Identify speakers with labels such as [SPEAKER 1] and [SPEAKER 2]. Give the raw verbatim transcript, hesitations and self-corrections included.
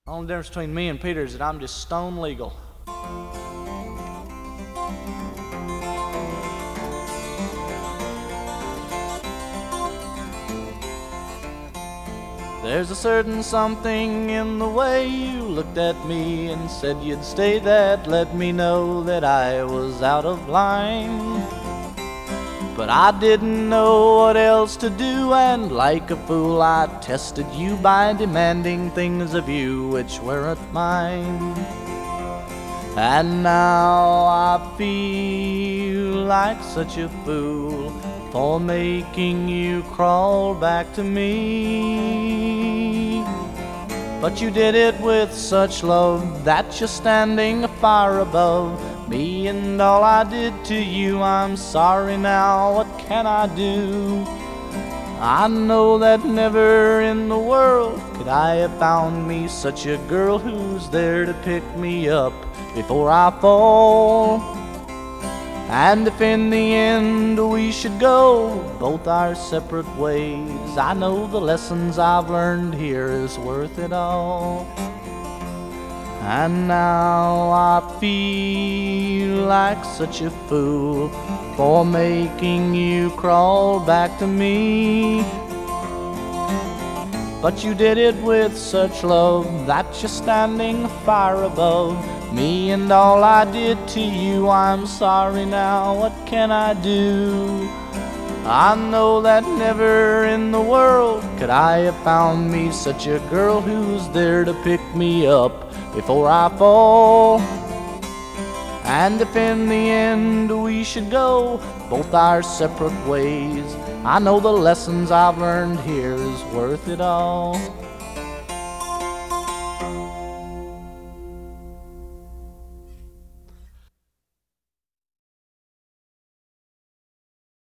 [SPEAKER 1] Only difference between me and Peter is that I'm just stone legal. There's a certain something in the way you looked at me and said you'd stay that let me know that I was out of line. But I didn't know what else to do, and like a fool I tested you by demanding things of you which weren't mine. And now I feel like such a fool for making you crawl back to me. But you did it with such love that you're standing far above me and all I did to you. I'm sorry now, what can I do? I know that never in the world could I have found me such a girl who's there to pick me up before I fall. And if in the end we should go both our separate ways, I know the lessons I've learned here is worth it all. And now I feel like such a fool for making you crawl back to me. But you did it with such love that you're standing far above me and all I did to you. I'm sorry now, what can I do? I know that never in the world could I have found me such a girl who's there to pick me up before I fall. And if in the end we should go both our separate ways, I know the lessons I've learned here is worth it all.